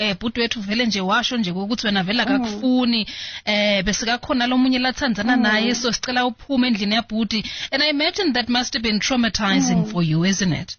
bhuti wethu vele nje washo nje ukuthi wena vela akakufuni bese kakhona lomunye lathandzana naye so sicela uphume endlini yabhuti, and I imagine that must have been traumatizing for you, isn't it?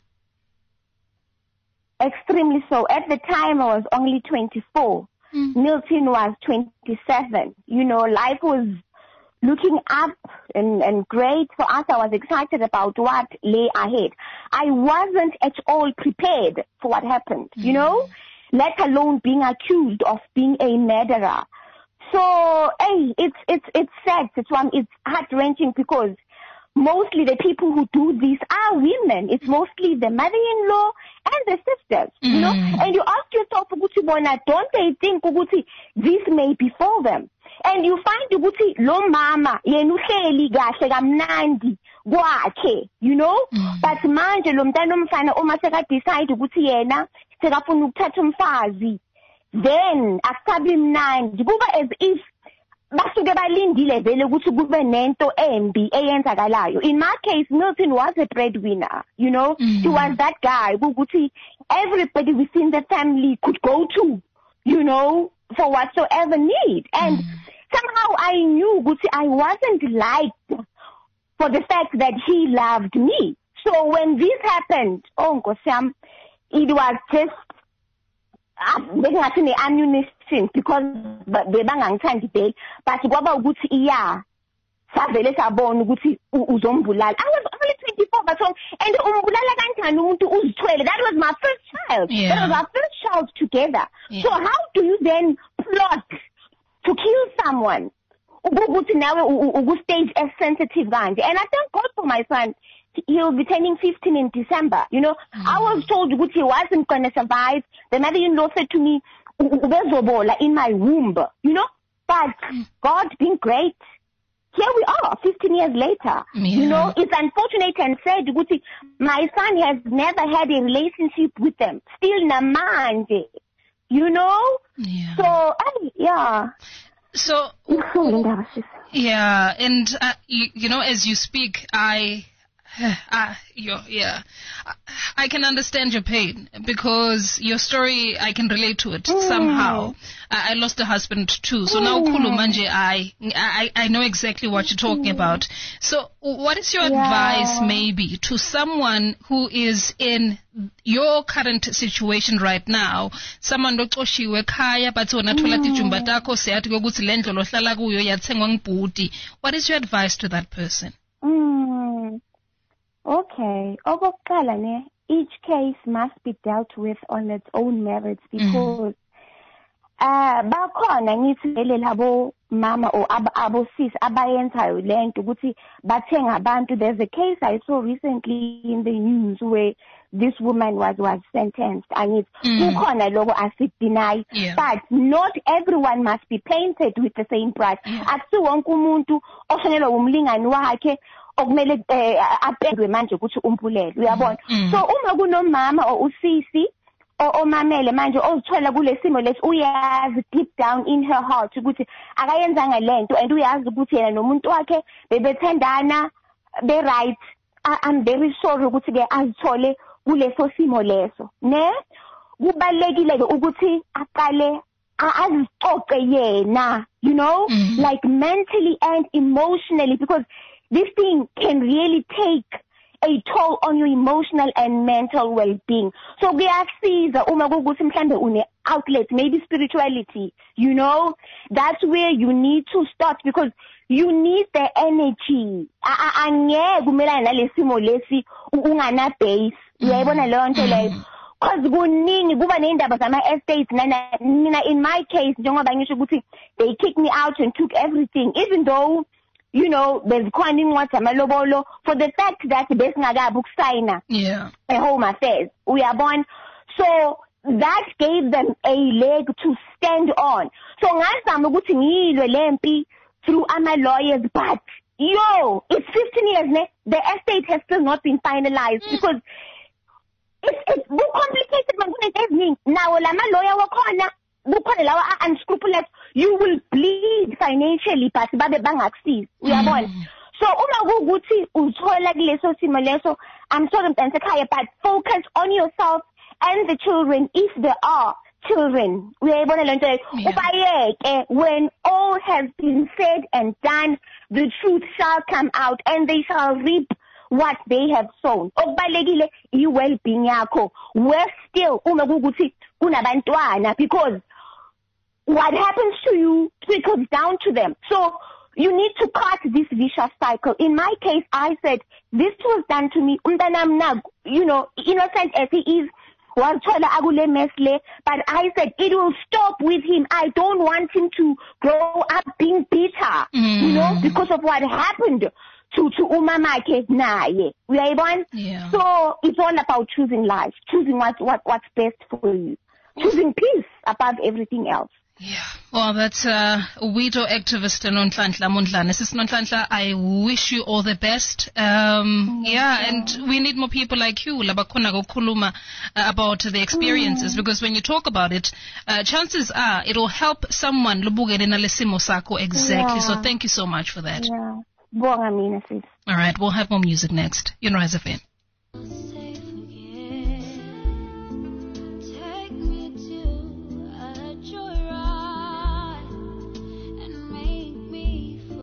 Extremely so. At the time I was only 24. Milton was 27. You know, life was looking up and great for us. I was excited about what lay ahead. I wasn't at all prepared for what happened, you know, let alone being accused of being a murderer. So, hey, it's sad. It's heart-wrenching because mostly the people who do this are women. It's mostly the mother-in-law and the sisters, you know. And you ask yourself, don't they think this may befall them? And you find lo mama yenuhleli kahle kamnandi kwakhe, you know. But manje lo mntana omfana uma seka decide ukuthi yena sekafuna ukuthatha umfazi, then akusabi mnandi, kuba as if basuke balindile vele ukuthi kube nento embi eyenzakalayo. In my case, Milton was a breadwinner, you know. He was that guy ukuthi everybody within the family could go to, you know, for whatsoever need. And somehow I knew ukuthi I wasn't liked for the fact that he loved me. So when this happened, Nkosiyam, it was just bekungathi ne-ammunition because bebangangithandi vele, but kwaba ukuthi savele sabona ukuthi uzombulala. I was only 24, but and umbulala kanjani umuntu uzithwele? That was my first child. That was our first child together. So how do you then plot to kill someone? Ukuthi nawe stage as sensitive kanje. And I thank God for my son. He'll be turning 15 in December. You know, I was told that he wasn't going to survive. The mother-in-law said to me, "Ubezobola in my womb." You know, but God being great, here we are, 15 years later. You know, it's unfortunate and sad. My son has never had a relationship with them. Still namanje. You know? So, So, and you know, as you speak, I can understand your pain because your story, I can relate to it somehow. I lost a husband too, so now manje, I know exactly what you're talking about. So what is your advice maybe to someone who is in your current situation right now? Someone doxoshiwe khaya but unathola tijumba takho seyathi ukuthi lendlo lohlala kuyo yathengwa ngibhuti. What is your advice to that person? Okay. Okokuqala each case must be dealt with on its own merits because bakhona ngithi vele labo mama or abo sis abayenzayo lento ukuthi bathenga abantu. There's a case I saw recently in the news where this woman was sentenced, and it's kukhona lokho asideny, but not everyone must be painted with the same brush. Akusi wonke umuntu oshonelwa umlingani wakhe okumele aphendwe manje ukuthi umpulele, uyabona. So uma kunomama or usisi omamele manje ozithola kule simo lesi, uyazi deep down in her heart ukuthi akayenzanga lento, and uyazi ukuthi yena nomuntu wakhe bebethandana be right. I'm very sorry ukuthi ke azithole kuleso simo leso, ne kubalekile ke ukuthi aqale azicoce yena, you know, like mentally and emotionally, because this thing can really take a toll on your emotional and mental well-being. So kuyasiza uma kukuthi mhlambe une outlet, maybe spirituality, you know, that's where you need to start because you need the energy. Angeke kumelana nalesimo lesi ungana base. Uyayibona leyo nto leyo. Because kuningi kuba neindaba zama estates mina in my case njengoba ngisho ukuthi they kicked me out and took everything, even though, you know, there's khona incwadi amalobolo for the fact that besingakabi ukusayina a home affairs, uyabona. So that gave them a leg to stand on. So ngazama ukuthi ngiyilwe lempi through ama lawyers, but it's 15 years, the estate has still not been finalized because it's more complicated than kunezinto. Now lama lawyer wakhona bukhona lawa unscrupulous, you will bleed financially but babe bangakusiza, uyabona. So uma kukuthi uthola kuleso simo leso, I'm sorry mntansekhaya, but focus on yourself and the children if there are children. When all has been said and done, the truth shall come out and they shall reap what they have sown. Well-being yakho. We're still because what happens to you trickles down to them. So you need to cut this vicious cycle. In my case, I said, this was done to me. Innocent as he is, but I said, it will stop with him. I don't want him to grow up being bitter, because of what happened to Umamake naye. Yeah. So it's all about choosing life, choosing what's best for you, choosing peace above everything else. Yeah. Well, that's widow activist Nonhlanhla Mondlane. Sis Nonhlanhla, I wish you all the best. And we need more people like you, Labakuna Gokuluma, about the experiences, because when you talk about it, chances are it'll help someone. Exactly. So thank you so much for that. Yeah. All right, we'll have more music next. You know, Rise FM.